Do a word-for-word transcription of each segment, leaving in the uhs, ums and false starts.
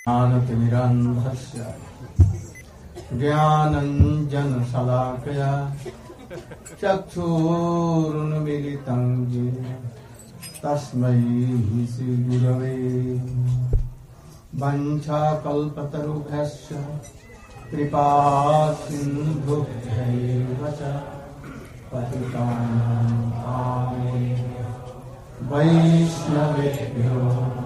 ज्ञानतिमिरान्धस्य ज्ञानञ्जनशलाकया चक्षुरुन्मीलितं येन तस्मै श्रीगुरवे वञ्चाकल्पतरुभ्यश्च कृपासिन्धुभ्यैव च पतितानां पावनेभ्यो वैष्णवेभ्यो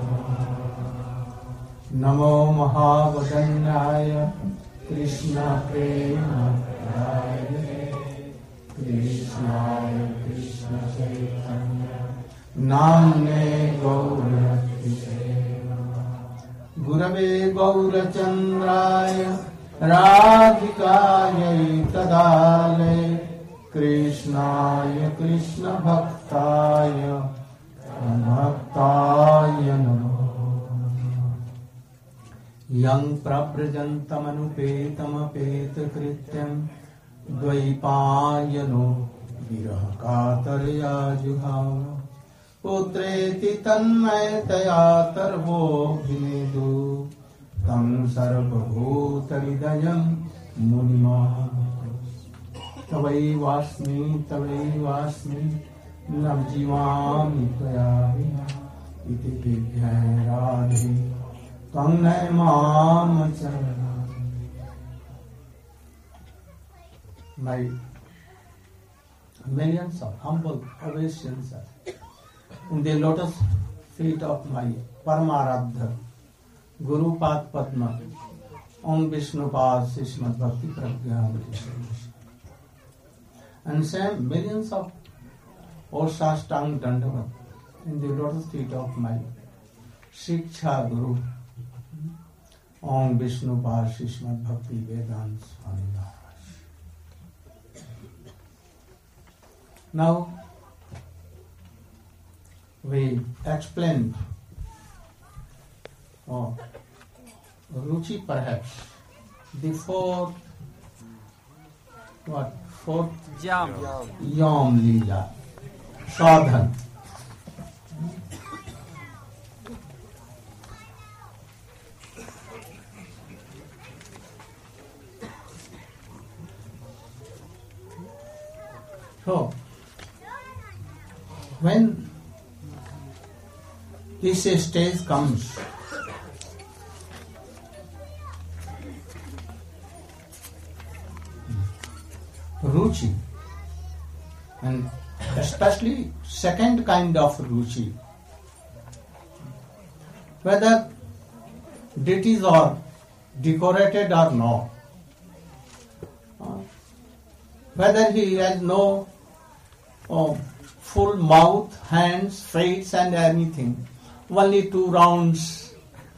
नमो महावदन्याय कृष्णप्रेमप्रदायते कृष्णाय कृष्णचैतन्य नाम्ने गौरहरे गुरवे गौरचन्द्राय राधिकायै तदालये कृष्णाय कृष्णभक्ताय भक्ताय नमः यं प्रव्रजन्तमनुपेतमपेतकृत्यं द्वैपायनो विरहकातर्या जुहाव पुत्रेति तन्मयतया तर्वोऽभिनेदु तं सर्वभूतहृदयं मुनिमान् तवैवास्मि तवैवास्मि नवजीवामि त्वया विना इति विज्ञाय राधे त्वं नमाम चरणं। My millions of humble obeisances in the lotus feet of my Paramaradha Guru Pad Padma Om Vishnu Pad Srimad Bhakti Pragyamrita and same millions of Osastang Dandavat in the lotus feet of my Shiksha Guru Om Vishnu Pad Srimad Bhakti Vedanta Swami Maharaj. Now we explained oh, Ruchi perhaps the fourth what fourth Yam Yam Leela Sadhan. So when this stage comes, Ruchi, and especially second kind of Ruchi, whether deities are decorated or not, whether he has no oh, full mouth, hands, face and anything, only two rounds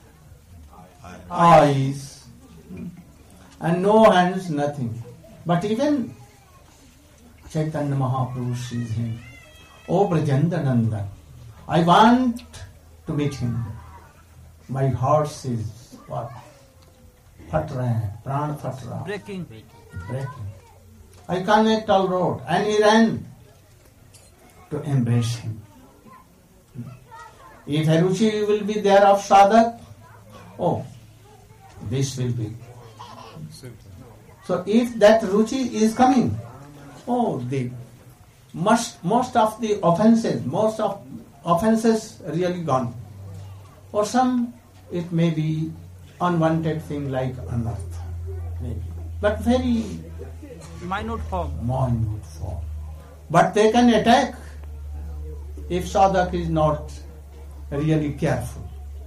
eyes and no hands, nothing. But even Chaitanya Mahaprabhu sees him. Oh Brajandananda, I want to meet him. My heart says what? Phat rahe hain, pran phat raha. breaking. Breaking. I cannot tolerate, and he ran to embrace him. If Ruchi will be there of sadhak, oh, this will be. So if that Ruchi is coming, oh, the most, most of the offenses, most of offenses really gone. For some, it may be unwanted thing like unearth, maybe, but very Minute form. minute form. But they can attack if sadhak is not really careful.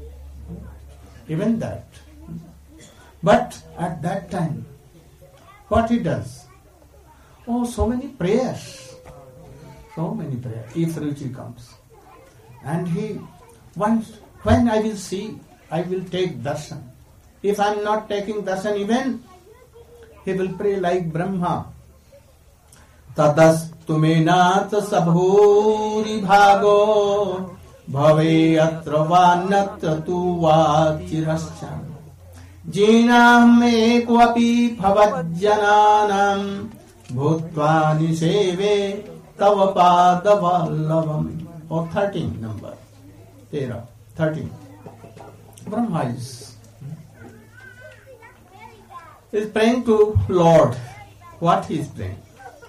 Even that. But at that time, what he does? Oh, so many prayers. So many prayers. If Ruchi comes. And he, once, when I will see, I will take darshan. If I am not taking darshan even, he will pray like Brahma. Tadas tumenat sabhuri bhago bhave atra vanatra tu vachirascha jinam ekvapi bhavajjananam bhutva niseve tava padavallavam. Or thirteen number. Tera. thirteen. Brahma is He is praying to Lord. What he is praying?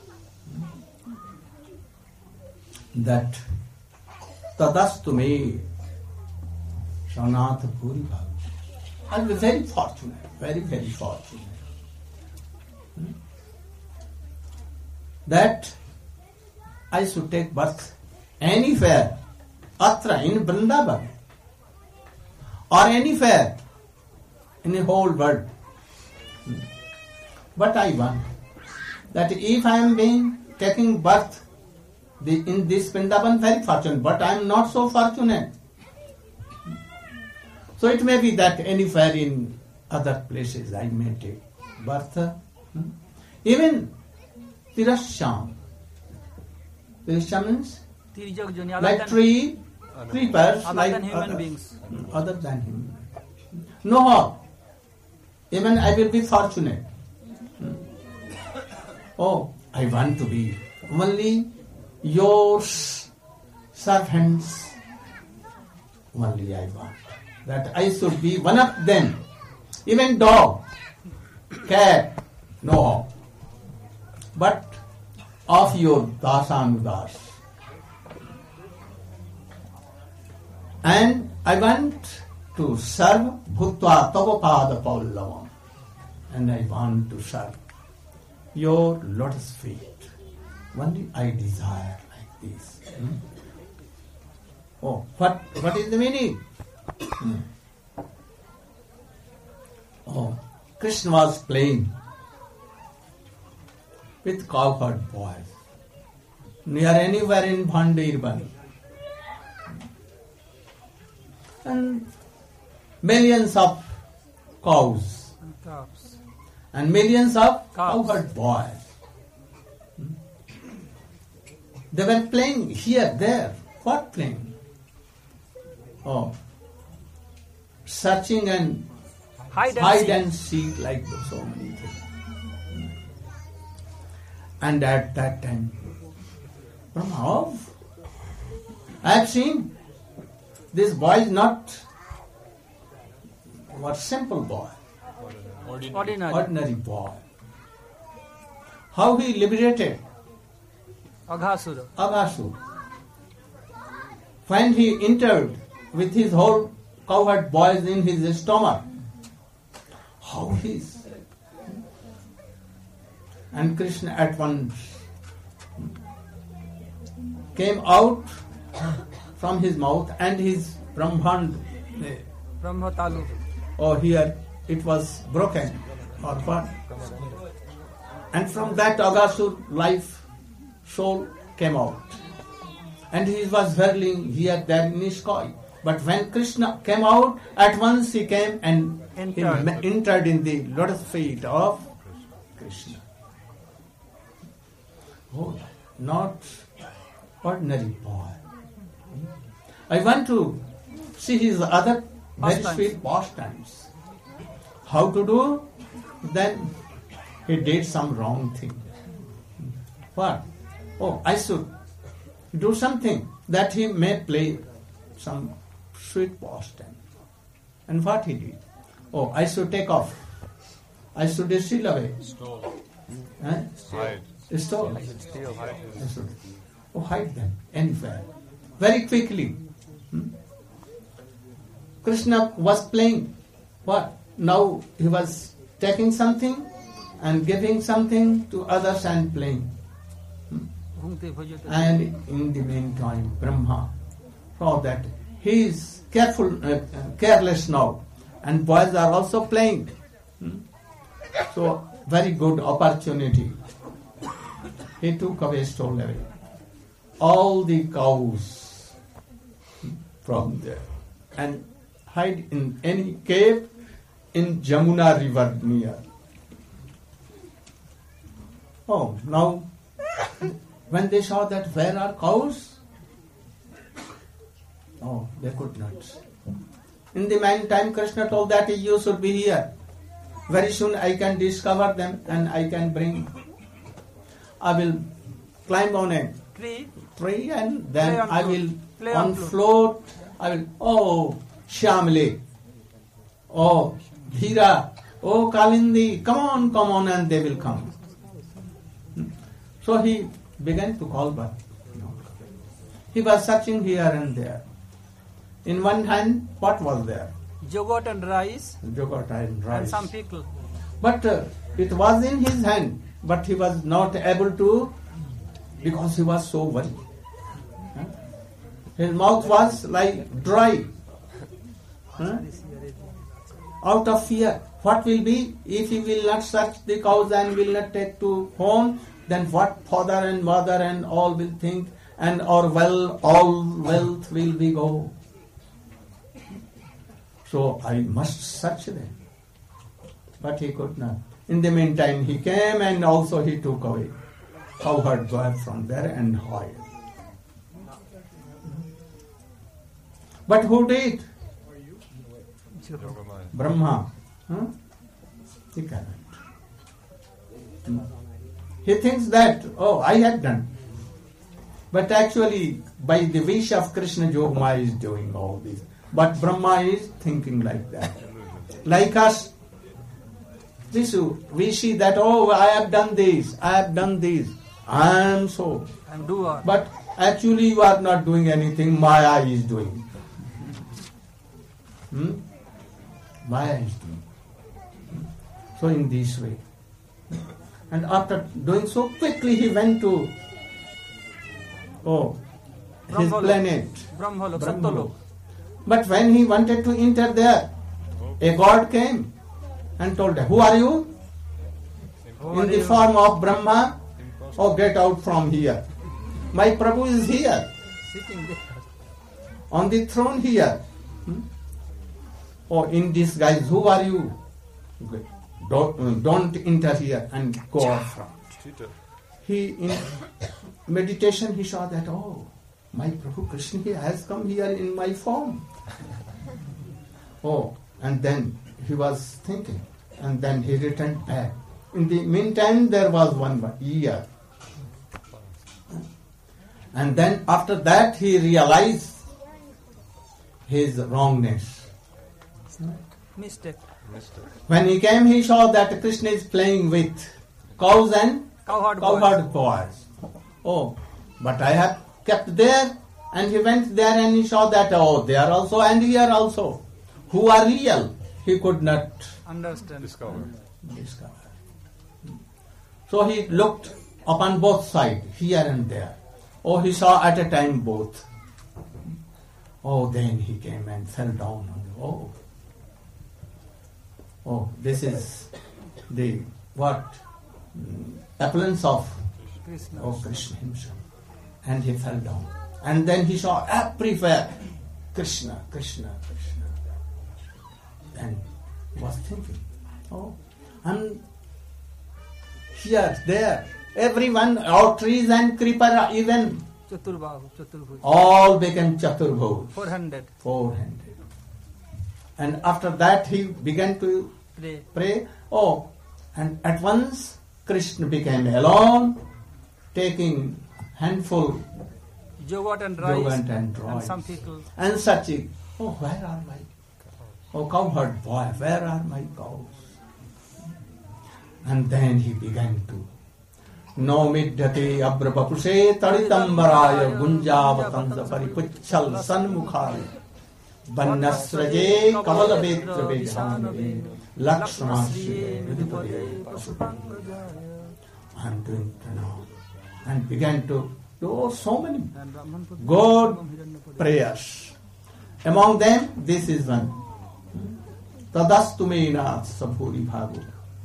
That tadastu me Shanath Puri Bhav. I'll be very fortunate, very, very fortunate. Hmm? That I should take birth anywhere, Atra in Vrindavan, or anywhere in the whole world. Hmm. But I want that if I am being taking birth the, in this Vrindavan, very fortunate, but I am not so fortunate. So it may be that anywhere in other places I may take birth. Hmm? Even Tirasham. Tirasham means Tirijak Joni, other like than- tree, creepers, Other like than human other- beings. Other than human beings. No more. Even I will be fortunate. Hmm. Oh, I want to be only your servants. Only I want. That I should be one of them. Even dog, cat, no. But of your dasanudas. And I want to serve bhutva tavapada pallavam. And I want to serve your lotus feet. Only I desire like this. Hmm? Oh, what, what is the meaning? Hmm. Oh, Krishna was playing with cowherd boys near anywhere in Bhandirban. And millions of cows Calves. and millions of Cows. cowherd boys. Hmm. They were playing here, there. What playing? Oh, searching and Hide and hide seek. and seek like so many things. And at that time, Brahma, I have seen this boy is not what simple boy, Ordinary. ordinary boy. How he liberated Aghasura. Aghasur. When he entered with his whole cowherd boys in his stomach, how he is. And Krishna at once came out from his mouth and his Brahman, Brahma Talu. oh here it was broken or what. And from that Aghasur life soul came out. And he was whirling here there in the sky. But when Krishna came out, at once he came and he Entered. me- entered in the lotus feet of Krishna. Oh, not ordinary boy. I want to see his other very Pastimes. sweet pastimes. How to do? Then he did some wrong thing. What? Oh, I should do something that he may play some sweet pastime. And what he did? Oh, I should take off. I should steal away. Stole. Eh? Hide. Stole. Hide. I should. Oh, hide them anywhere. Very quickly. Hmm? Krishna was playing. What? Now he was taking something and giving something to others and playing. Bhungte bhajate. And in the meantime, Brahma saw that he is careful, uh, careless now, and boys are also playing. Hmm? So, very good opportunity. He took away, stole away all the cows from there and hide in any cave in Jamuna river near. Oh, now when they saw that where are cows, oh, they could not. In the meantime, Krishna told that you should be here. Very soon I can discover them and I can bring. I will climb on a Tree. tree and then Play on I float. will Play on on float. float. I will. Oh, Shyamale. Oh, Bhira. Oh Kalindi, come on, come on, and they will come. So he began to call, but no. He was searching here and there. In one hand, what was there? Yogurt and rice Yogurt and rice. and some pickle. But uh, it was in his hand, but he was not able to, because he was so worried. Huh? His mouth was like dry. Huh? Out of fear. What will be if he will not search the cows and will not take to home? Then what father and mother and all will think, and our well, all wealth will be go. So I must search them. But he could not. In the meantime, he came and also he took away cowherd boy from there and hid. But who did? Brahma. Huh? He cannot. He thinks that, oh, I had done. But actually, by the wish of Krishna, Jogmaya is doing all this. But Brahma is thinking like that. Like us, this we see that, oh, I have done this, I have done this, I am so. And doer. But actually you are not doing anything, Maya is doing. Hmm? Maya is doing. So in this way. And after doing so, quickly he went to oh his Brahmalok. planet. Brahmalok, Brahmalok. Satyalok. But when he wanted to enter there, a god came and told him, who are you? Who In are the you? form of Brahma. Oh, get out from here. My Prabhu is here, Sitting there. on the throne here. Hmm? Oh, in disguise, who are you? Good. Don't, don't enter here and go off from. He, in meditation, he saw that, oh, my Prabhu Krishna he has come here in my form. Oh, and then he was thinking, and then he returned back. In the meantime, there was one year. And then after that, he realized his wrongness. Mistake. When he came, he saw that Krishna is playing with cows and Cowherd boys. cowherd boys. Oh, but I have kept there, and he went there and he saw that, oh, they are also and here also. Who are real? He could not Understand. discover. So he looked upon both sides, here and there. Oh, he saw at a time both. Oh, then he came and fell down on the, oh. Oh, this is the, what? Mm, appearance of Krishna. Oh, Krishna himself. And he fell down. And then he saw everywhere Krishna, Krishna, Krishna. And he was thinking, oh, and here, there, everyone, all trees and creeper, even Chaturbahu, Chaturbhuj. all became Chaturbhuj, Four hundred. four hundred. And after that he began to Pray. pray. Oh, and at once Krishna became alone, taking handful Yogurt and rice. yogurt and And rice. some pickle. And searching, oh, where are my, oh, cowherd boy, where are my cows? And then he began to, no midyate abrapapuse taritambaraya gunjavatanza paripuchal sanmukhaya vannasraje kavalabhetra vedhanave lakshanasya vidipade pasupangajaya. I'm doing pranam. And began to do so many And Brahman put good prayers. Among them, this is one. Tadastumena sabhuri bhago.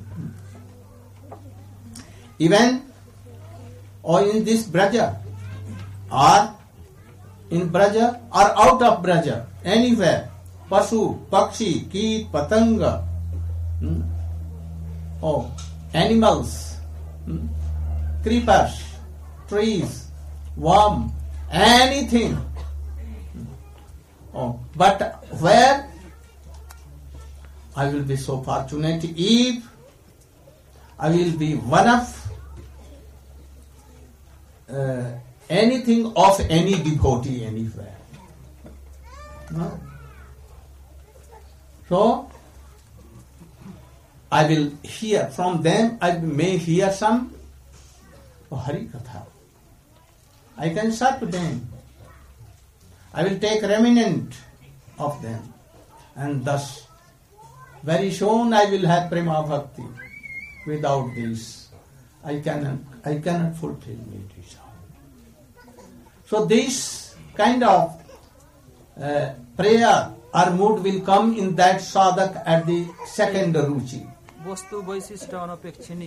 Even or in this Braja, or in Braja, or out of Braja, anywhere, Pasu, Pakshi, Keet, Patanga, hmm? oh, animals, hmm? creepers, trees, worm, anything. Oh, but where I will be so fortunate if I will be one of uh, anything of any devotee anywhere. No? So, I will hear from them, I may hear some oh, Hari Katha. I can serve them. I will take remnant of them. And thus, very soon I will have Prema Bhakti. Without this, I cannot, I cannot fulfill my desire. So this kind of uh, prayer or mood will come in that sadhak at the second ruchi. वस्तु वैशिष्ट अनपेक्षिनी.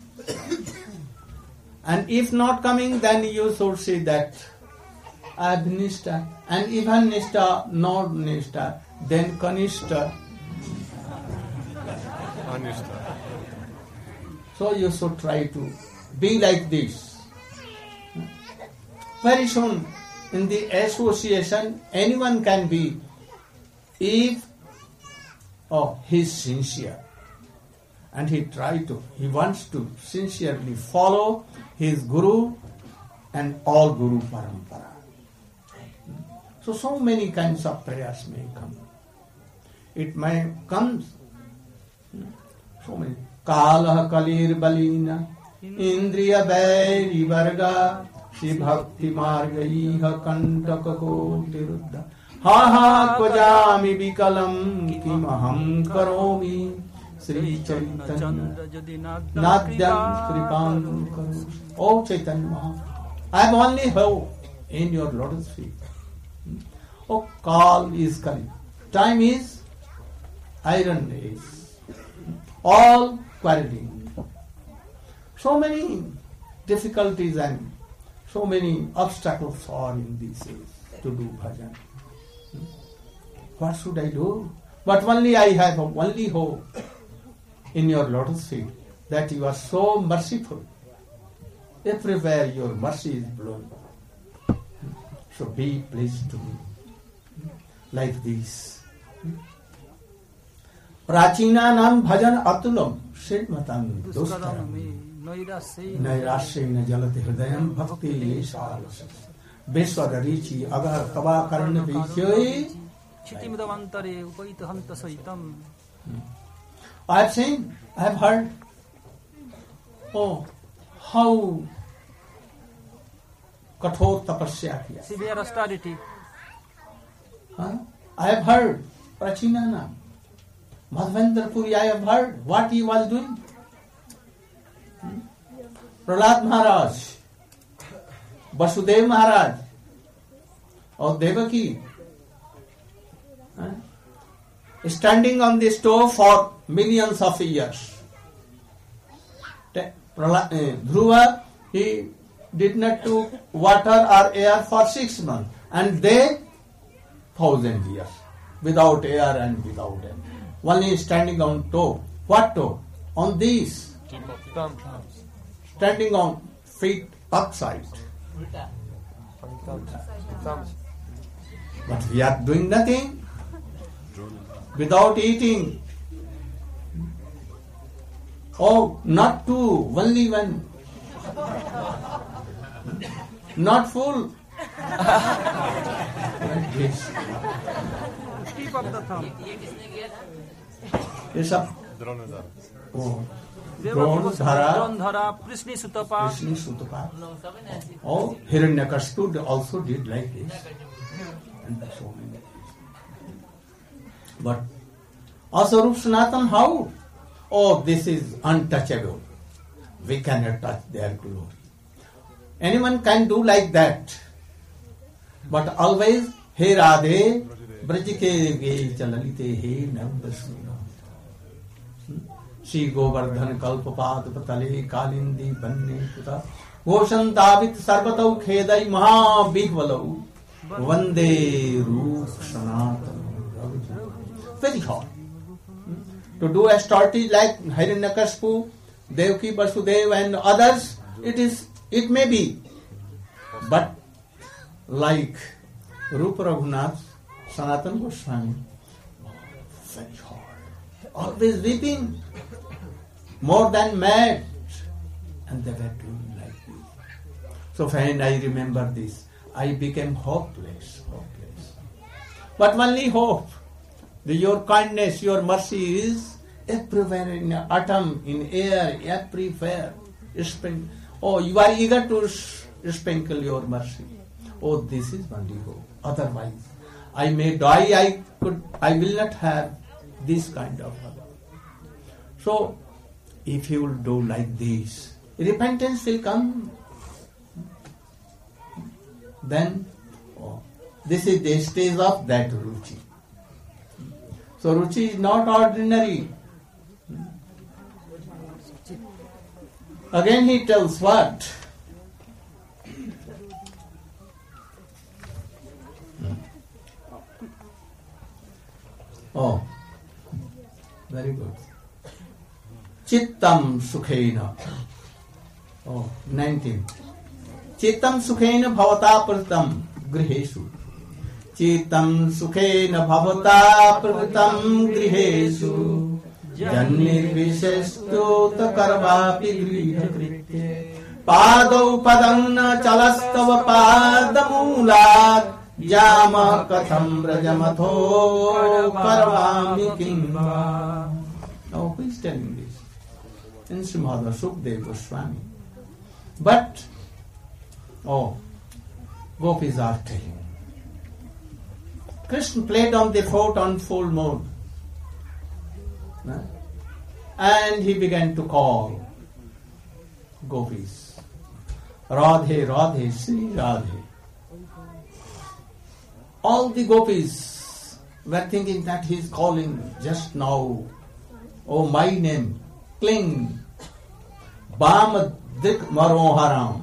And if not coming, then you should say that I have nishta, and even nishta, not nishta, then kanishta. So you should try to be like this. Very soon, in the association, anyone can be, if oh, he is sincere. And he try to, he wants to sincerely follow his Guru and all Guru Parampara. So, so many kinds of prayers may come. It may come, so many. Kalah kalir balina, indriya vairi varga, si bhakti margaiha kantaka tiruddha. Ha ha kvajami vikalam kim aham karomi. Sri Chaitanya Nadyam Kripam Karu. Oh Chaitanya Mahaprabhu, I am only hope in your lotus feet. Oh, Kal is coming. Time is iron days. All quarreling. So many difficulties and so many obstacles are in these days to do bhajan. What should I do? But only I have only hope in your lotus feet, that you are so merciful. Everywhere your mercy is blown. So be pleased to me. Like this. Prachina nam bhajan atulam shidmatam dustaram nairashena jalati hridayam bhakti salas vishwadarichi agar kava karna vichyoy. Chitimudavantare upaita hanta saitam. I have seen, I have heard, oh, how kathor tapasya kiya. Severe austerity. Huh? I have heard, Prachinana, Madhavendra Puri, I have heard what he was doing. Hmm? Prahlad Maharaj, Vasudev Maharaj, or Devaki, huh? Standing on the stove for millions of years. Dhruva, he did not took water or air for six months, and they thousand years without air and without air. Only standing on toe. What toe? On these. Standing on feet upside. But we are doing nothing. Without eating. Oh, not two, only one. Not full. Like this. Tip of the thumb. Yes, sir. Oh. Dronadhara, Dronadhara, Prishni Sutapa. Prishni Sutapa. Oh, Hiranyakashipu also did like this. And so many. But Asarup Sanatan, how? Oh, this is untouchable. We cannot touch their glory. Anyone can do like that. But always, He Radhe, Brajike Ge Chalalite He Navdasuna. Shri Govardhan Kalpapad Patale Kalindi Banne Puta Goshantavit Sarvatau Khedai Maha Bigvalau Vande Roop Sanatan. Very hard. To do a story like Hiranyakashipu, Devaki Vasudeva and others, it is, it may be. But like Rupa Raghunath, Sanatana Goswami, very hard. Always weeping, more than mad. And they were doing like this. So when I remember this, I became hopeless, hopeless. But only hope. Your kindness, your mercy is everywhere in autumn, in air, everywhere. Spring. Oh, you are eager to sprinkle your mercy. Oh, this is only hope. Otherwise, I may die. I could. I will not have this kind of love. So, if you will do like this, repentance will come. Then, oh, this is the stage of that ruchi. So, ruchi is not ordinary. Again, he tells what? Oh, very good. Chittam sukhena. Oh, nineteen. Chittam sukhena bhavata pratam grihesu. Chittam sukhena bhavata pratam grihesu. Janni vishestota karvapi grihakritye. Padau padanna chalastava padamulat. Jama katham brajamatho karvami kimva. Now who is telling this? In Srimad Sukadeva Goswami. But, oh, gopis are telling. Krishna played on the flute on full moon. Huh? And he began to call gopis. Radhe, Radhe, Sri Radhe. All the gopis were thinking that he is calling just now. Oh, my name, cling. Bamadik Maroharam.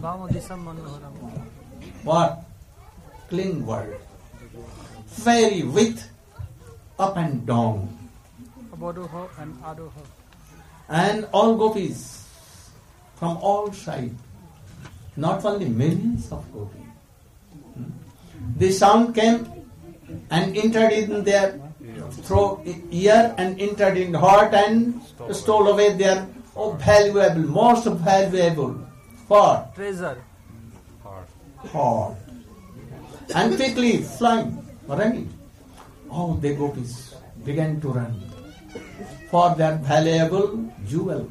What? Cling word. Very width, up and down. Abodoho and Adoho. And all gopis from all sides. Not only millions of gopis. The sound came and entered in their throat, ear and entered in heart and stole away their oh, valuable, most valuable what? Treasure. Heart. And quickly flying, running. All the gopis began to run for their valuable jewel.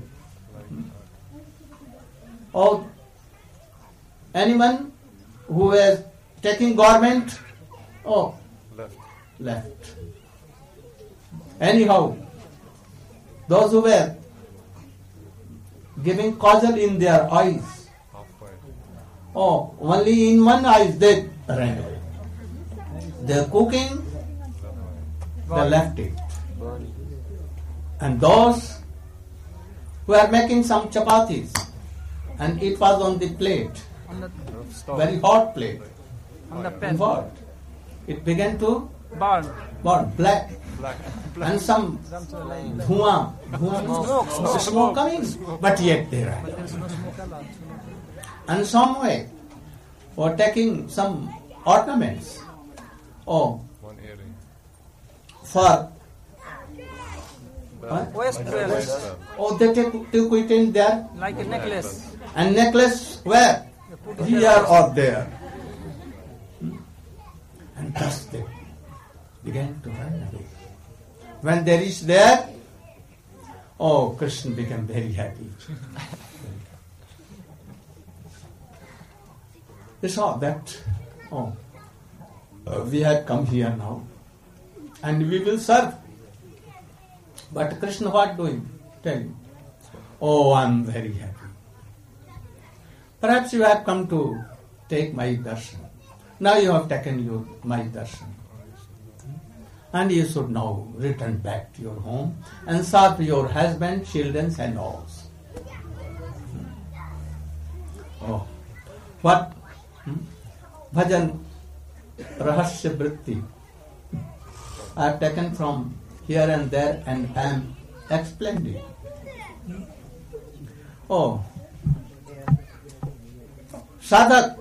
Oh, anyone who was taking garment, oh, left. left. Anyhow, those who were giving kajal in their eyes, Halfway. oh, only in one eye they ran away. They're cooking, they left it. And those who are making some chapatis, and it was on the plate, On the, very hot plate. on the And pen. what? It began to Burn. burn black. Black. And some dhua, dhua smoke, smoke coming, but yet they ran. There is no smoke allowed. And some way, or taking some ornaments, oh, One earring. for, Bell. What? West Like a belt. waist belt. oh, they take, took it in there, Like a necklace. and necklace where? You put it Here there. or there. Hmm? And thus they began to run away. When they reached there, oh, Krishna became very happy. They saw that, oh, uh, we had come here now, and we will serve. But Krishna what doing? Tell him, oh, I am very happy. Perhaps you have come to take my darshan. Now you have taken your my darshan. And you should now return back to your home and serve your husband, children and all. Oh, what? Hmm? Bhajan Rahasya Vritti. I have taken from here and there and I am explaining. Oh, Sadhak,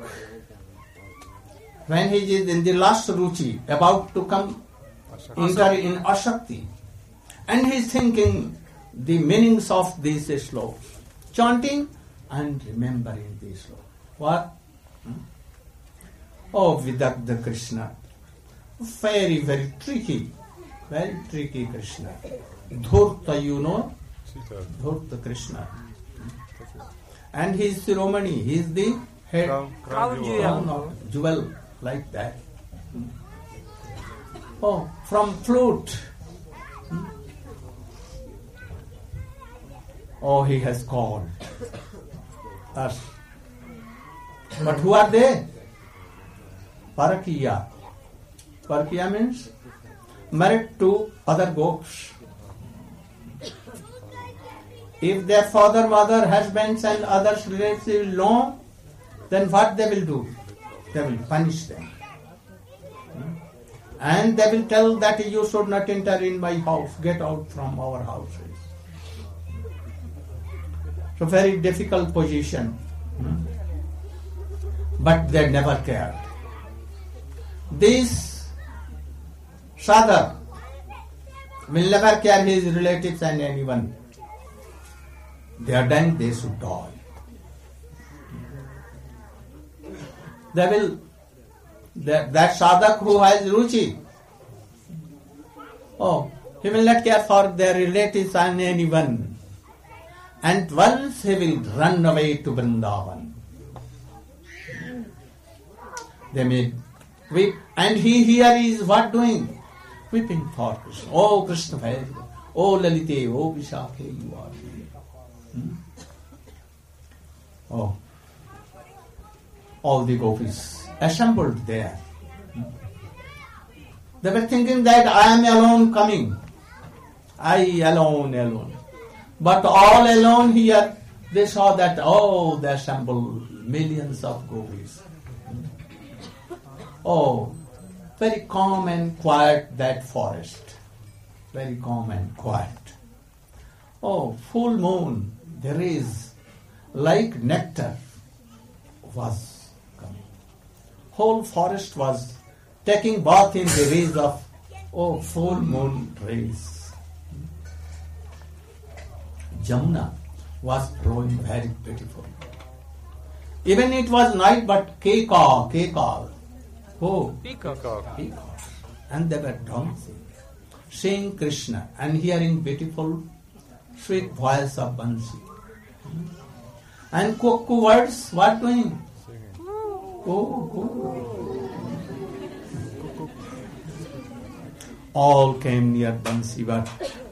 when he is in the last ruchi, about to come enter in Ashakti, and he is thinking the meanings of these slokas, chanting and remembering these slokas. What? Hmm? Oh, Vidagdha Krishna, very, very tricky. Very tricky Krishna. Dhurta, you know? Sita. Dhurta Krishna. And his ceremony, he is the head. Crown, Crown crown jewel. jewel. Crown of jewel, like that. Oh, from flute. Oh, he has called us. But who are they? Parakiya. Parakiya means married to other gops. If their father, mother, husbands and other relatives know, then what they will do? They will punish them. And they will tell that you should not enter in my house, get out from our houses. So very difficult position. But they never cared. This Sadhak will never care his relatives and anyone. They are done, they should die. They will, that, that sadhak who has ruchi, oh, he will not care for their relatives and anyone. And once he will run away to Vrindavan. They may weep. And he here is what doing? Weeping for Krishna. Oh Krishna, oh Lalite, oh Vishakhe, you are here. Hmm? Oh, all the gopis assembled there. Hmm? They were thinking that I am alone coming. I alone, alone. But all alone here, they saw that, oh, they assembled millions of gopis. Oh, very calm and quiet that forest. Very calm and quiet. Oh, full moon, there is like nectar was coming. Whole forest was taking bath in the rays of, oh, full moon rays. Jamuna was flowing very beautiful. Even it was night, but keka, keka. Oh, Peacock. Peacock. peacock. And they were dancing, seeing Krishna and hearing beautiful, sweet voice of Bansi. And cuckoo birds, what doing? Singing. Oh, oh. All came near Bansi, but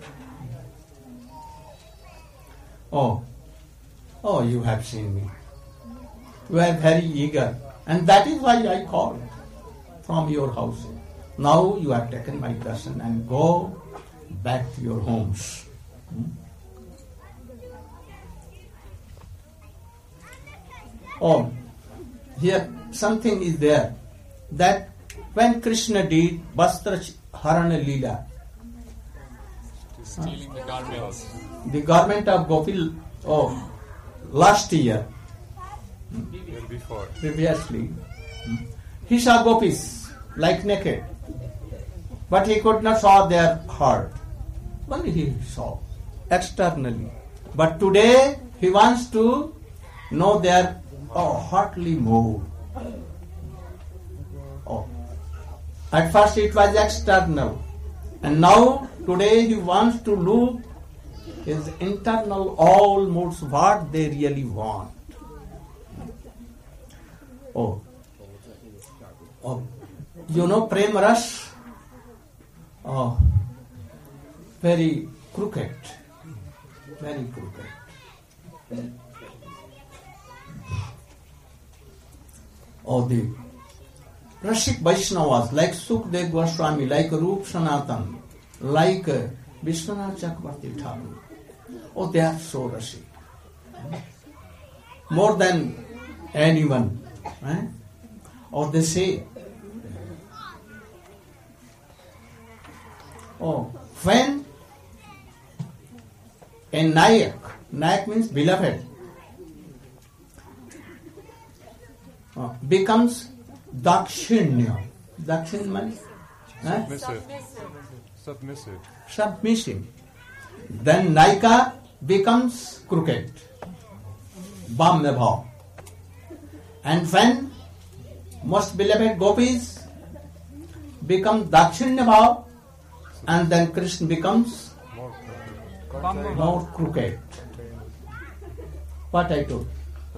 oh, oh, you have seen me. You are very eager, and that is why I called from your house. Now you have taken my darshan and go back to your homes. Hmm? Oh, here something is there that when Krishna did Vastra Harana Leela, Stealing the garments. the garment of Gopil, oh, last year, Year before. previously, he saw gopis like naked, but he could not saw their heart. Only he saw externally. But today he wants to know their oh, heartly mood. Oh. At first it was external, and now today he wants to look his internal all moods, what they really want. Oh, oh, you know Prem Ras? Oh, very crooked, very crooked. Oh, the Rashik Vaishnavas like Sukdev Goswami, like Rup Sanatan, like uh, Vishwanath Chakravarti Thakur. Oh, they are so Rashik. More than anyone. Eh? Or they say, oh, when a Nayak, Nayak means beloved, oh, becomes Dakshinya. Dakshin means eh? Submissive. Submissive. submissive. Then Naika becomes crooked. Bhamya bhav. And when most beloved gopis become Dakshinya bhav, and then Krishna becomes More Bamboo. more crooked. What I told?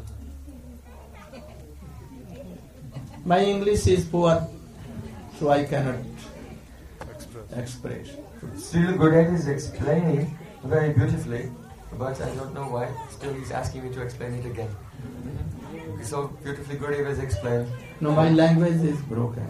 My English is poor, so I cannot express. express. Srila Gurudev is explaining very beautifully, but I don't know why. Still, he's asking me to explain it again. So beautifully, Gurudev has explained. No, my language is broken.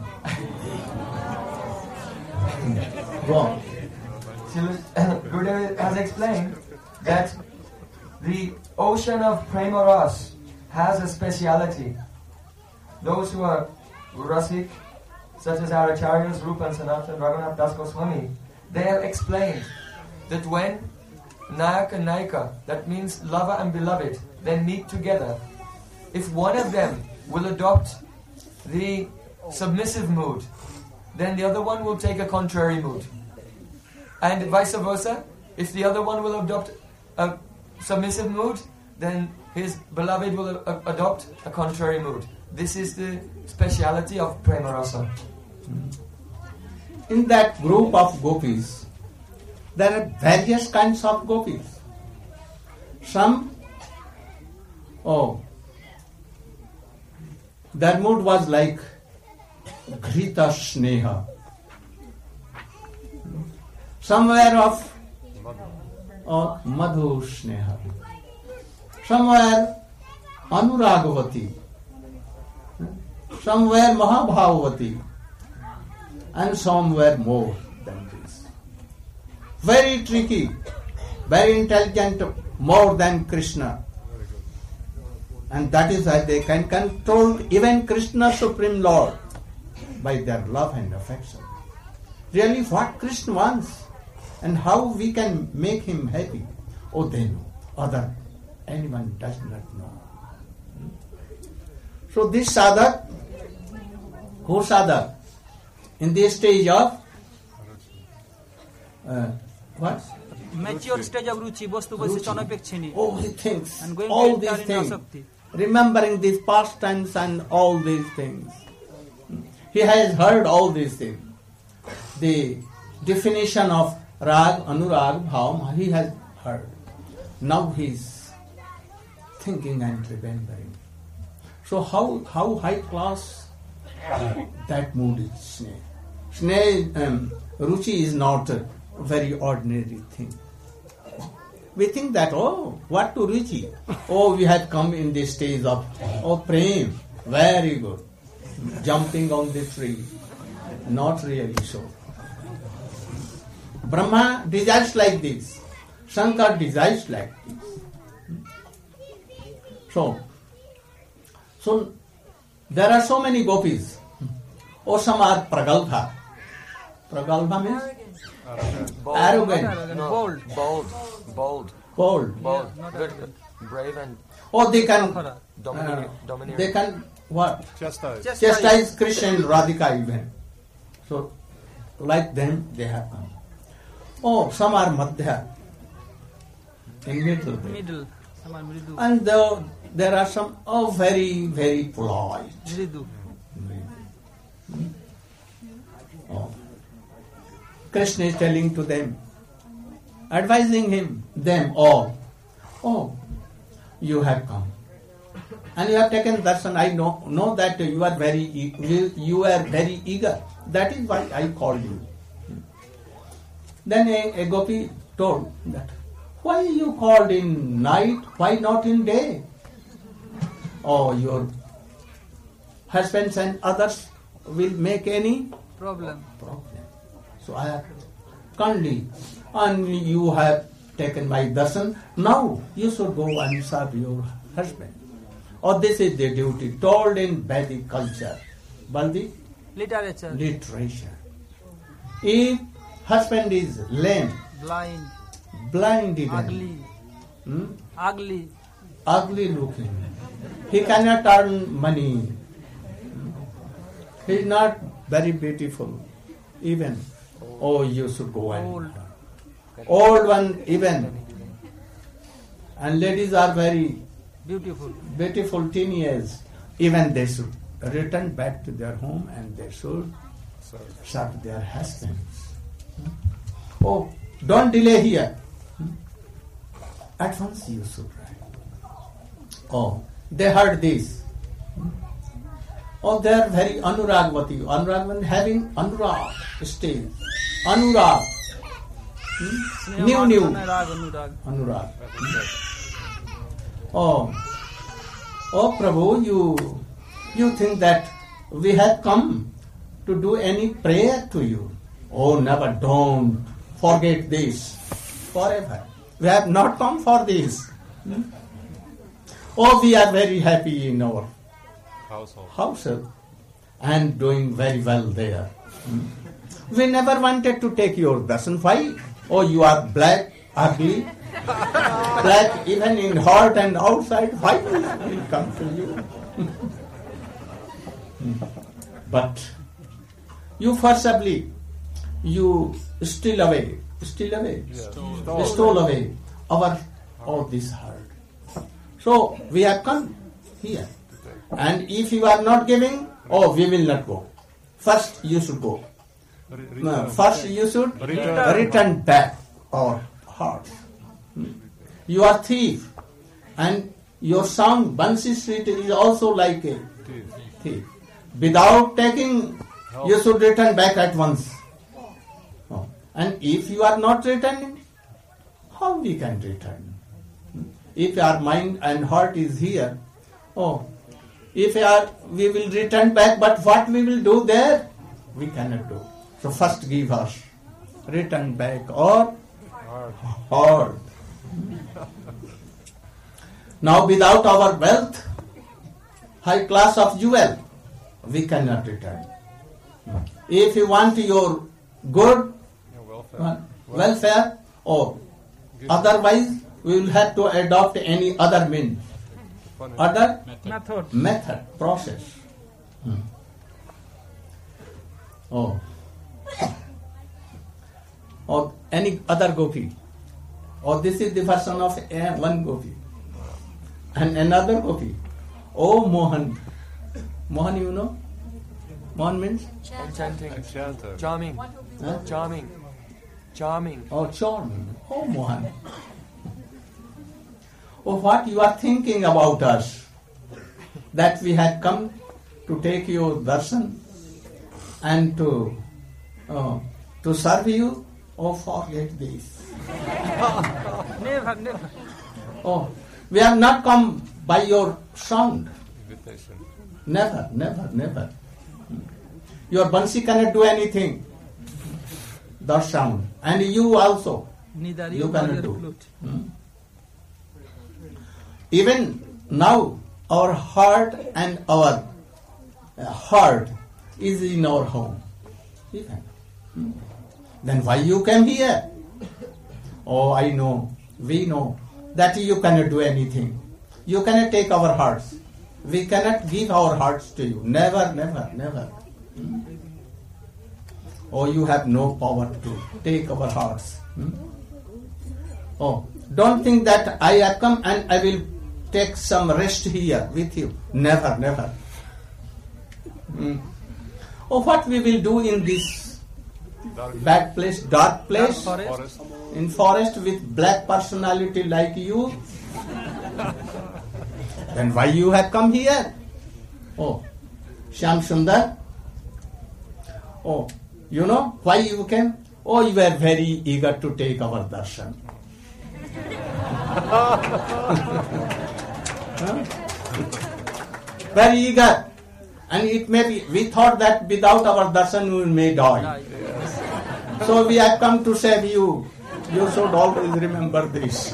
Go on. Srila Gurudev has explained that the ocean of prema ras has a speciality. Those who are rasik, such as our acharyas, Rupa and Sanatana, Raghunath Das Goswami, they have explained that when Nayak and Nayika, that means lover and beloved, they meet together, if one of them will adopt the submissive mood, then the other one will take a contrary mood. And vice versa, if the other one will adopt a submissive mood, then his beloved will a- adopt a contrary mood. This is the speciality of prema rasa. In that group of gopis, there are various kinds of gopis. Some, oh, their mood was like Ghrita Sneha. Some were of oh, Madhu Sneha. Some were Anuragavati. Some were Mahabhavati. And some were more than this. Very tricky, very intelligent, more than Krishna. And that is why they can control even Krishna, Supreme Lord, by their love and affection. Really what Krishna wants and how we can make him happy, oh they know, other anyone does not know. So this sadhak, who sadhak, in this stage of uh, what? Mature stage of ruchi, bostu bostu chanapekshini. All these things, And going all to these enter in things, asakti. remembering these pastimes and all these things. He has heard all these things. The definition of rag, anurag, bhav, he has heard. Now he is thinking and remembering. So how how high class that mood is sneh. Sneh, um, ruchi is not a very ordinary thing. We think that, oh, what to ruchi? Oh, we have come in this stage of, oh, prem, very good. Jumping on the tree. Not really so. Brahma desires like this. Shankar desires like this. So, so there are so many gopis. Or some are pragalbha. Pragalbha means Bold. arrogant, No, Bold. bold, bold, cold. bold, Yeah, not good, arrogant. brave and Or they can, Akhara. domineering. uh, domineering. they can what? Chastise. Just Chastise Krishna and Radhika even. So, like them, they have come. Oh, some are madhya, in middle. like middle. Some are mridu. And the, there are some, oh, very, very polite. Mridu. Oh. Krishna is telling to them, advising him, them all, oh, you have come. And you have taken darshan. I know, know that you are very e- you, you are very eager. That is why I called you. Then a, a gopi told that, why you called in night? Why not in day? Oh, your husbands and others will make any Problem. problem. So I have kindly, and you have taken my darshan. Now you should go and serve your husband. Or this is the duty told in Vedic culture, Baldi Literature. literature. If husband is lame, Blind. blind even, Ugly. hmm, Ugly. ugly looking, he cannot earn money. He is not very beautiful, even. Oh, you should go and Old. old one even. And ladies are very Beautiful. beautiful teenagers. Even they should return back to their home and they should serve their husbands. oh, don't delay here. At once you should write. Oh, they heard this. Oh, they are very anuragvati. Anuragvati having anurag stage. Anurag. Hmm? New, new. Anurag, anurag. Anurag. Oh, oh, Prabhu, you, you think that we have come to do any prayer to you? Oh, never, don't forget this forever. We have not come for this. Hmm? Oh, we are very happy in our Household. household and doing very well there. Hmm? We never wanted to take your darshan. Why? Oh, you are black, ugly, black even in heart and outside. Why will we come to you? But you forcibly, you steal away, steal away, Yeah. stole away our all this heart. So we have come here. And if you are not giving, oh, we will not go. First you should go. Re- No, return. first you should Return. return back our hearts. Hmm. You are thief. And your song, Bansi Street, is also like a thief. Without taking, you should return back at once. Oh. And if you are not returning, how we can return? Hmm. If our mind and heart is here, oh, if we are, we will return back, but what we will do there, we cannot do. So first give us, return back or heart. Now without our wealth, high class of jewel, we cannot return. If you want your good Your welfare. uh, welfare, or otherwise we will have to adopt any other means, Funny. other Method. method, process. Hmm. Oh. Or any other gopi. Or this is the version of a- one gopi. And another gopi. Oh, Mohan. Mohan, you know? Mohan means? Enchanting. Enchanter. Charming. Huh? Charming. Charming. Oh, charming. Oh, Mohan. Oh, what you are thinking about us? That we had come to take your darshan and to uh, to serve you? Oh, forget this. Never, never. Oh, we have not come by your sound. Invitation. Never, never, never. Your bansi cannot do anything. The sound. And you also. Neither You you nor cannot your do. flute. Hmm? Even now, our heart and our uh, heart is in our home. Even. Hmm? Then why you came here? Oh, I know, we know that you cannot do anything. You cannot take our hearts. We cannot give our hearts to you. Never, never, never. Hmm? Oh, you have no power to take our hearts. Hmm? Oh, don't think that I have come and I will take some rest here with you. Never, never. Hmm. Oh, what we will do in this Dark bad place, dark place, Dark forest. in forest with black personality like you? Then why you have come here? Oh, Shyam Sundar. Oh, you know why you came? Oh, you were very eager to take our darshan. Huh? Very eager. And it may be, we thought that without our darshan we may die. Die. So we have come to save you. You should always remember this.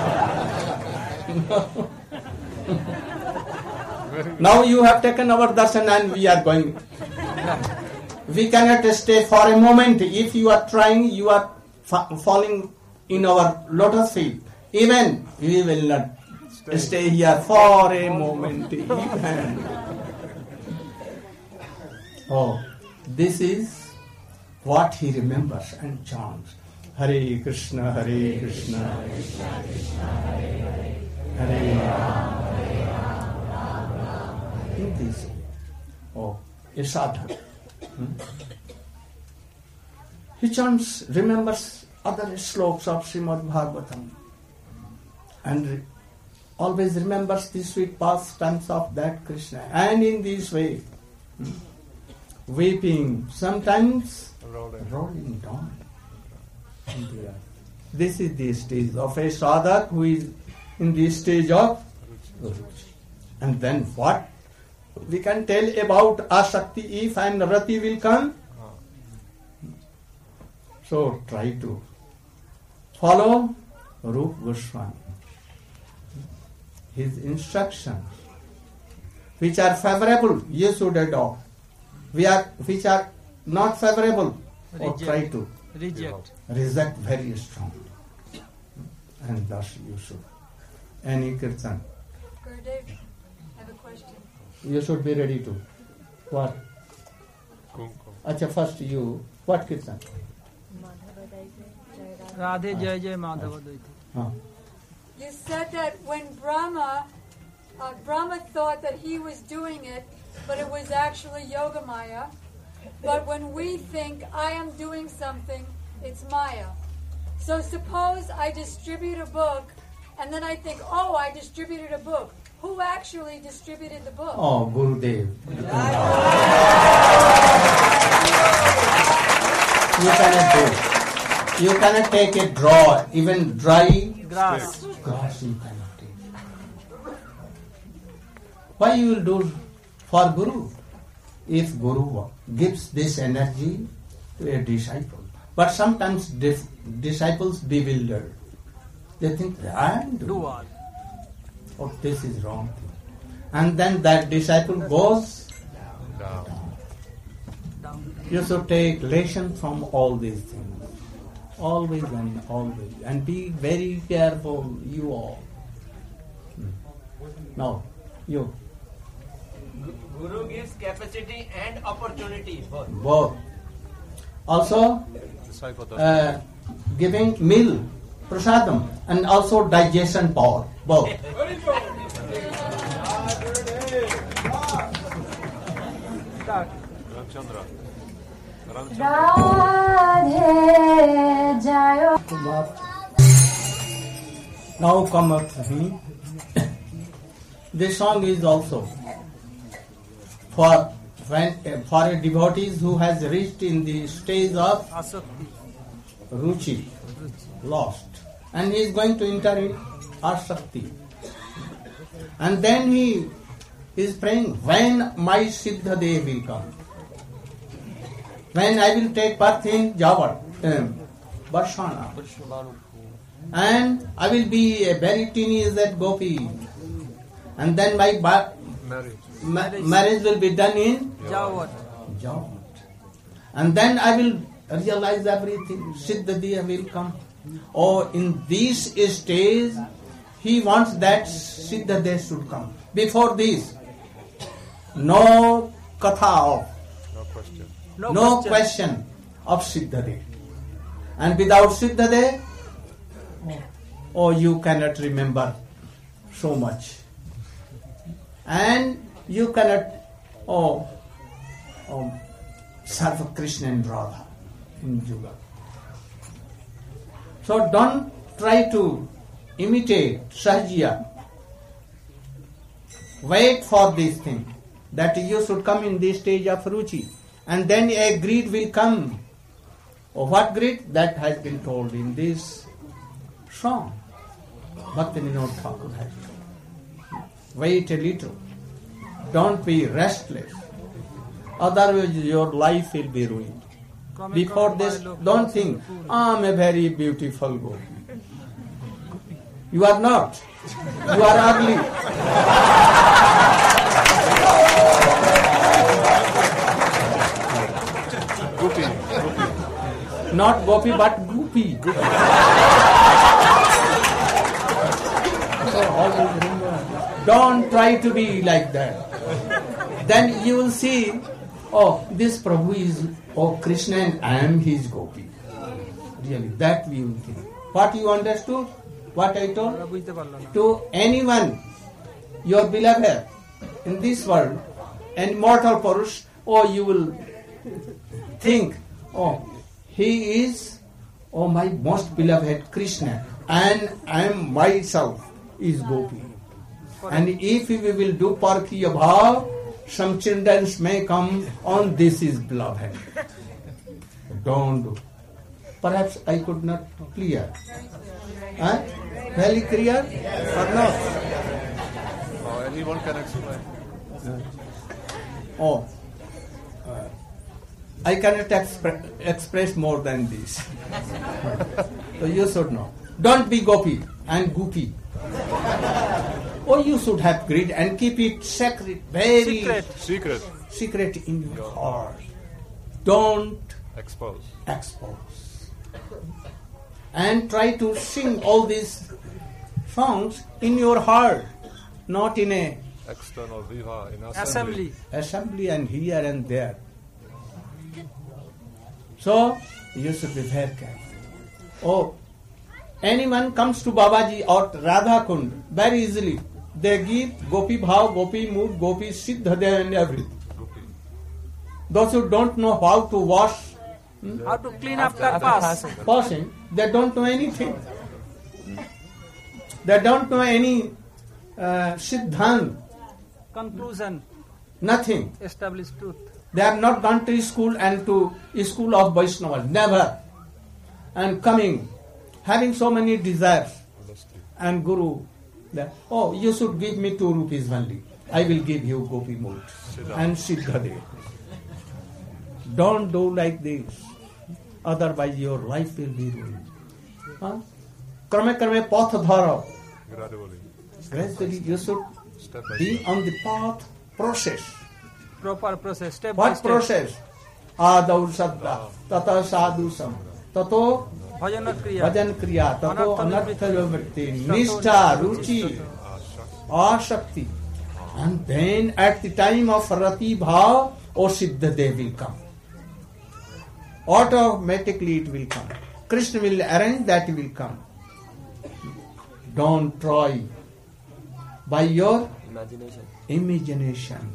Now you have taken our darshan and we are going. We cannot stay for a moment. If you are trying, you are fa- falling in our lotus feet. Even we will not stay, stay here for a moment. Even. Oh, this is what he remembers and chants. Hare Krishna, Hare Krishna, Hare Rama. In this way. Oh, a sadhana. Hmm? He chants, remembers other slokas of Srimad Bhagavatam and re- always remembers the sweet pastimes of that Krishna. And in this way, hmm, weeping, sometimes Rolling. rolling down into the earth. This is the stage of a sadhak who is in the stage of ruchi. And then what? We can tell about Asakti if and Rati will come. So try to follow Rupa Goswami. His instructions, which are favorable, you should adopt. We are, which are not favorable, or Reject. try to Reject. reject very strongly. And thus you should. Any kirtan, Gurudev, I have a question. you should be ready to. What? Kumkum. Acha, first you, what kirtan? Radhe Jai Jai Madhava Daiti. Huh. You said that when Brahma, uh, Brahma thought that he was doing it, but it was actually Yoga Maya. But when we think I am doing something, it's Maya. So suppose I distribute a book, and then I think, oh, I distributed a book. Who actually distributed the book? Oh, Gurudev. You cannot do. You cannot take a draw, even dry Grass. grass you cannot take. Why you will do for Guru? If Guru gives this energy to a disciple. But sometimes dif- disciples bewildered. They think, I am Do doing. all. Oh, this is wrong. And then that disciple goes. Down. Down. You should take lesson from all these things. Always and always. And be very careful, you all. Hmm. Now, you. Guru gives capacity and opportunity both. Both. Also, Disciple does uh, giving meal, prasadam, and also digestion power. Both. Start. Ramchandra. Ramchandra. Radhe Jayo. Now come up to me. This song is also for when, for a devotees who has reached in the stage of Asakti. ruchi, lost, and he is going to enter in asakti. And then he is praying, when my Siddha Day will come, when I will take birth in Javat, um, Varshana, and I will be a very teenage gopi, and then my ba- Married. ma- marriage will be done in Javat. Javat. And then I will realize everything. Siddhadiya will come. Or in this stage, he wants that Siddhadiya should come. Before this, no katha of, No question. No, no question. question of Siddhadiya. And without Siddhadiya, oh, you cannot remember so much. And you cannot, oh, oh serve Krishna and Radha in Juga. So don't try to imitate Sahajiya. Wait for this thing, that you should come in this stage of Ruchi. And then a greed will come. Oh, what greed? That has been told in this song. Bhakti Vinod Thakur has told. Wait a little. Don't be restless. Otherwise your life will be ruined. Come Before come this, by look. don't think, I am a very beautiful gopi. You are not. You are ugly. Gopi. Not gopi, but goopy. So always remember, don't try to be like that. Then you will see, oh, this Prabhu is, oh, Krishna and I am his gopi. Really, that we will think. What you understood? What I told? ওরা বুঝতে পারলো না। To anyone, your beloved in this world, an immortal Purush, or you will think, oh, he is oh my most beloved Krishna, and I am myself is Gopi. And if we will do Parkiya Bhav, some children may come on this is beloved. Don't do. Perhaps I could not clear. Huh? Very clear or not? Oh, anyone can explain. Oh, uh, I cannot expre- express more than this. So you should know. Don't be Gopi and Goopy. Oh, you should have greed and keep it sacred, very Secret. Secret. secret in your heart. Don't Expose. expose. And try to sing all these songs in your heart, not in a External viva in assembly. Assembly. assembly and here and there. So you should be very careful. Oh, anyone comes to Babaji or Radha Kund very easily. They give Gopi Bhav, Gopi Mood, Gopi Siddha there and everything. Those who don't know how to wash How to clean after pass. passing, they don't know anything. They don't know any uh, Siddhant, Conclusion. nothing. Established truth. They have not gone to school and to school of Vaishnavas, never. And coming, having so many desires. And Guru, the, oh, you should give me two rupees only. I will give you Gopi Mood and Siddha. Don't do like this. Otherwise your life will be ruined. Huh? Krame krame path dhara. Gradually. Gradually you should Step by be step. on the path process. Proper process. Step by What step. process? Adav saddha, tata sadhusam, tato Bhajana kriya. bhajan kriya, tato anartha vivritti, nishtha, ruchi, ashakti. And then at the time of rati bhav, O Siddha they will come. Automatically it will come. Krishna will arrange that it will come. Don't try by your Imagination. imagination.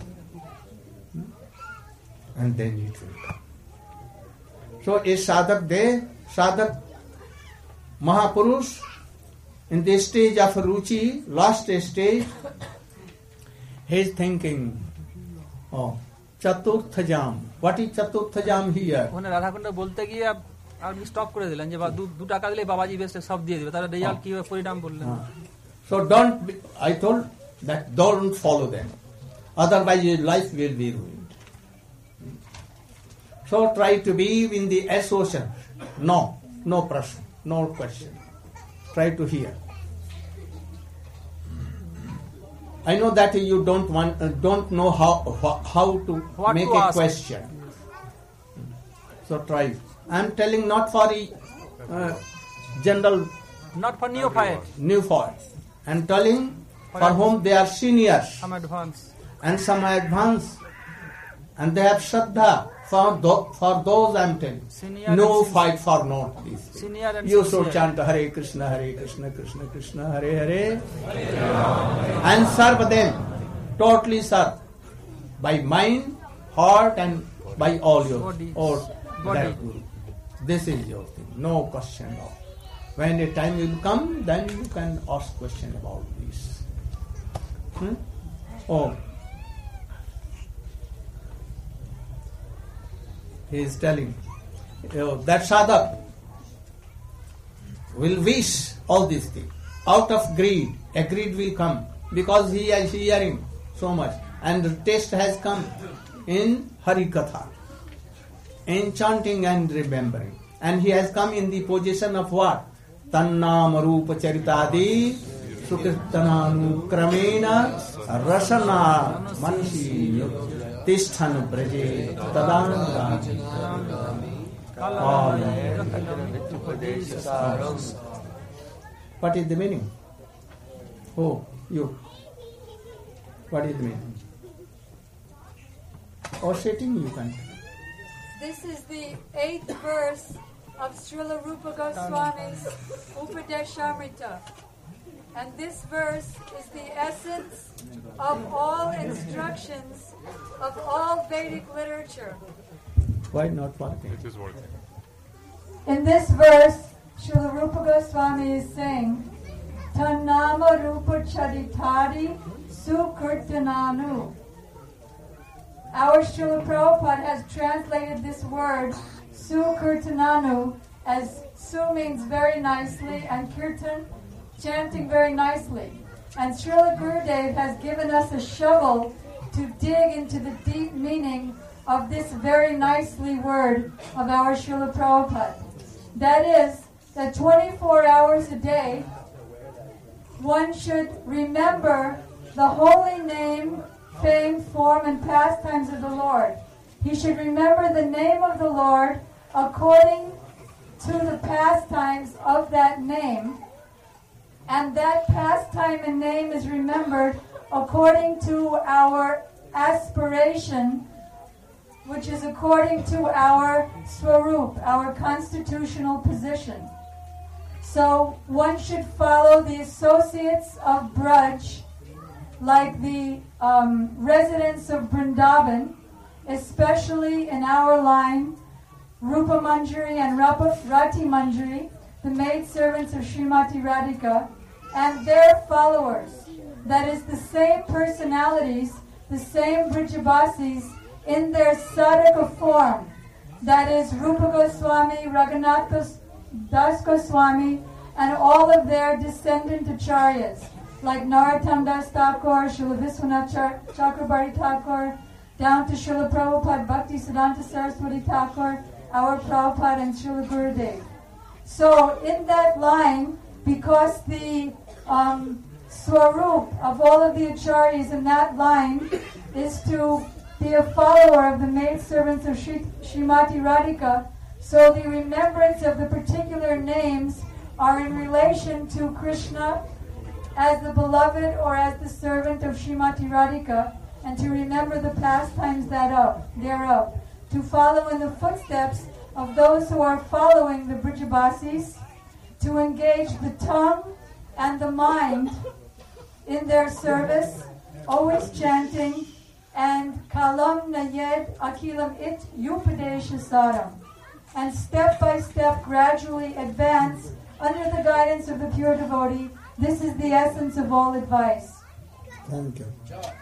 And then it will come. So a sadhak there, sadhak Mahapurush, in the stage of Ruchi, last stage, he is thinking, oh, Chaturtha Jam. What is Chaturtha Jam here? ওখানে রাধাকুণ্ড বলতে গিয়ে up- আপনি stop করে দিলেন যে বা- দু দু টাকা দিলে বাবাজি বেশ সব দিয়ে দিবে তারা রেজাল্ট কি পরিণাম বললেন Ah. So don't, be, I told that don't follow them. Otherwise your life will be ruined. So try to be in the association. No, no pressure, no question. Try to hear. I know that you don't want, uh, don't know how how- how to What make to a ask. question. So try. I am telling not for the uh, general not for new fire new for and telling for whom they are seniors some advance and some are advanced and they have shraddha for tho- for those I am telling. Senior No and fight for not this. Senior and You sincere. should chant Hare Krishna, Hare Krishna, Krishna Krishna, Hare Hare, and serve them. Totally serve by mind, heart, and by all your Body. or Body. that guru. This is your thing. No question of. When a time will come, then you can ask question about this. Hmm? Oh. He is telling uh, that sadhak will wish all these things. Out of greed, a greed will come because he is hearing so much. And the taste has come in Hari Katha, in chanting and remembering. And he has come in the position of what? Tannam Rupa Charitadi Sukirtananu Kramena Rasana Mansi Tishtan Braje Tadangani. What is the meaning? Oh, you. What is the meaning? Or sitting you can. This is the eighth verse of Srila Rupa Goswami's Upadeshamrita. And this verse is the essence of all instructions of all Vedic literature. Why not working? It is working. In this verse, Srila Rupa Goswami is saying, Tanama Rupa Charitari Sukirtananu. Our Srila Prabhupada has translated this word, Sukirtananu, as Su means very nicely, and Kirtan, chanting very nicely. And Srila Gurudev has given us a shovel to dig into the deep meaning of this very nicely word of our Srila Prabhupada. That is, that twenty-four hours a day, one should remember the holy name, fame, form, and pastimes of the Lord. He should remember the name of the Lord according to the pastimes of that name, and that pastime and name is remembered according to our aspiration, which is according to our swarup, our constitutional position. So one should follow the associates of Braj, like the um, residents of Vrindavan, especially in our line, Rupa Manjari and Rapa, Rati Manjari, the maidservants of Srimati Radhika, and their followers. That is the same personalities, the same Brijabasis in their sadhaka form. That is Rupa Goswami, Raghunath Das Goswami, and all of their descendant acharyas, like Narottam Das Thakur, Srila Viswanath Chakrabarti Thakur, down to Srila Prabhupada Bhakti Siddhanta Saraswati Thakur, our Prabhupada, and Srila Gurudev. So in that line, because the um, swarup of all of the acharyas in that line is to be a follower of the maidservants of Shri, Srimati Radhika, so the remembrance of the particular names are in relation to Krishna as the beloved or as the servant of Srimati Radhika, and to remember the pastimes thereof, thereof, to follow in the footsteps of those who are following the Brijabasis, to engage the tongue and the mind in their service, always chanting, and kalam nayed akilam it yupadesha saram, and step by step gradually advance under the guidance of the pure devotee. This is the essence of all advice. Thank you.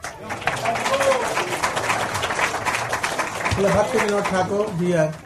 Srila Bhaktivinoda Thakur here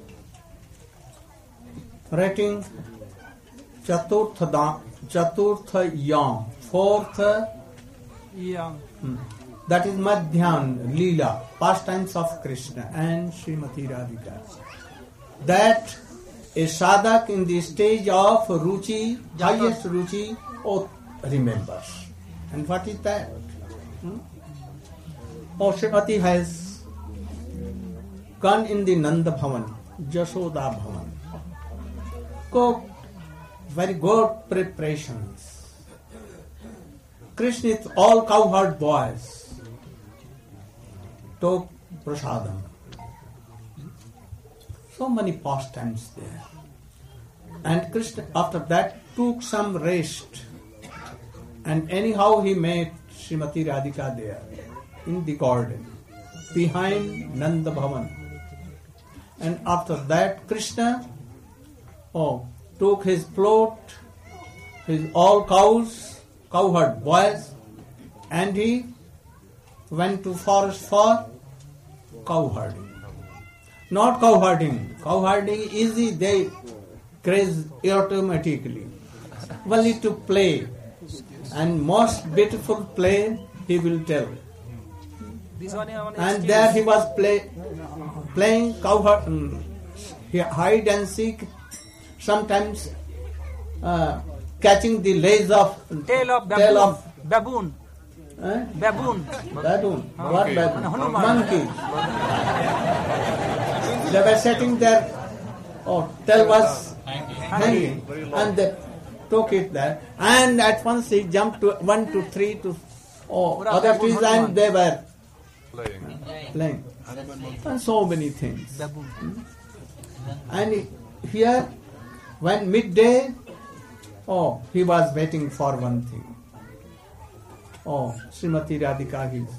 writing Chaturtha Chaturtha Yam, fourth, Yeah. hmm, that is Madhyan Leela, pastimes of Krishna and Srimati Radhika. That a sadhak in the stage of Ruchi, highest Ruchi, oh, remembers. And what is that? Hmm? Oh, Srimati has gone in the Nanda Bhavan, Jashoda Bhavan, cooked very good preparations. Krishna with all cowherd boys took prasadam. So many pastimes there. And Krishna after that took some rest. And anyhow he met Srimati Radhika there in the garden behind Nanda Bhavan. And after that Krishna oh, took his float, his all cows, cowherd boys, and he went to forest for cowherding. Not cowherding. Cowherding easy, they graze automatically. Only to play. And most beautiful play he will tell. This one, one And there he was play, playing cowherd, um, hide and seek, sometimes uh, catching the legs of tail of baboon. tail of baboon. eh? Baboon. baboon. What Monkey. baboon? Hanuman. Monkey. They were sitting there. Oh, tail was hanging, and they took it there. And at once he jumped to one to three to oh, other trees, and they were Playing. playing, and so many things. Baboon. And here, when midday, oh, he was waiting for one thing. Oh, Srimati Radhika, he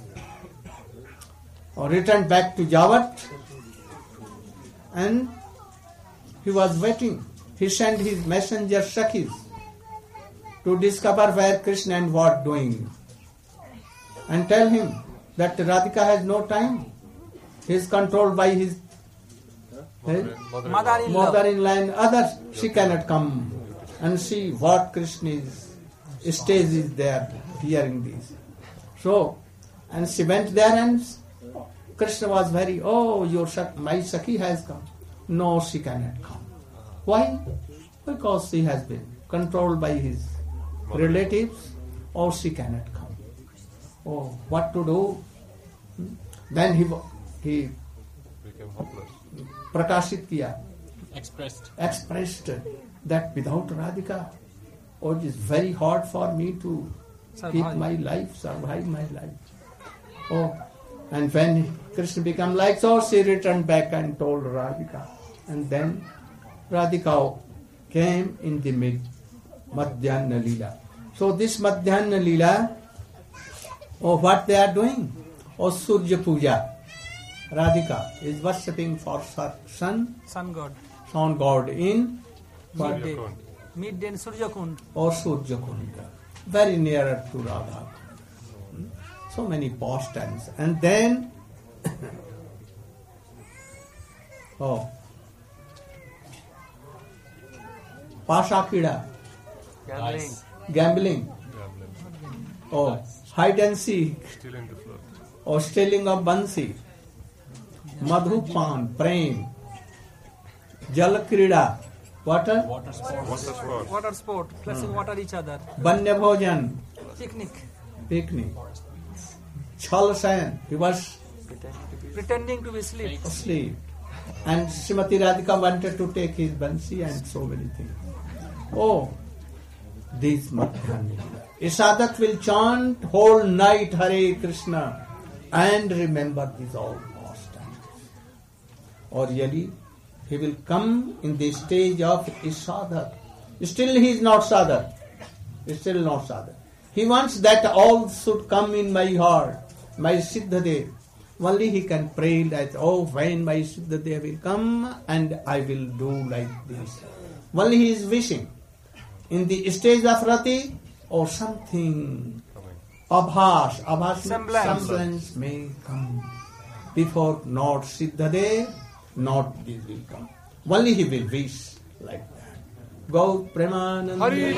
oh, returned back to Javat, and he was waiting. He sent his messenger Sakhis to discover where Krishna and what doing, and tell him that Radhika has no time. He is controlled by his, his Mother-in-law. mother-in-law and others. She cannot come and see what Krishna is, stage is there hearing this. So, and she went there and Krishna was very, oh, your my Sakhi has come. No, she cannot come. Why? Because she has been controlled by his relatives, or she cannot come. Oh, what to do? Then he he Became hopeless. prakashit kiya, Expressed. expressed that without Radhika, oh, it is very hard for me to keep Survive. my life, survive my life. Oh, and when Krishna became like so, she returned back and told Radhika. And then Radhika came in the mid Madhyana Leela. So this Madhyana Leela, oh, what they are doing? Oh, Surya Puja. Radhika is worshipping for sun, Sun god. sun god in what? Midday. Midday in Surya Kund. Or Surya Kunda, very nearer to Radha. So many pastimes. And then, oh, Pashakida, Gambling. gambling, Gambling. oh, hide and seek, Stealing the float. or stealing of bansi, Madhupan, prem, Jalakrida, water, Water sports. What's the sport? Water sport. Flushing water each other. Banya Bhojan, Picnic. picnic, Chal Sayan, he was Pretending to be asleep. asleep. And Srimati Radhika wanted to take his bansi and so many things. Oh, this Madhyana. A sadhak will chant whole night Hare Krishna and remember these all pastimes. Or really, he will come in the stage of a sadhak. Still he is not sadhak. Still not sadhak. He wants that all should come in my heart, my Siddhadev. Only he can pray that, oh, when my Siddhadev will come and I will do like this. Only he is wishing. In the stage of Rati, or something, abhas, abhas Semblance. semblance may come. Before not Siddhadev, not this will come. Only he will wish like that. Go Premanand.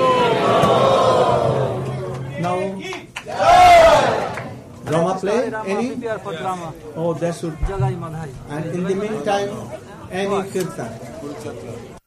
Now, drama play? Rama, Any? prepare for drama. Oh, that should. Jagai Madhai. And in the meantime, any kirtan.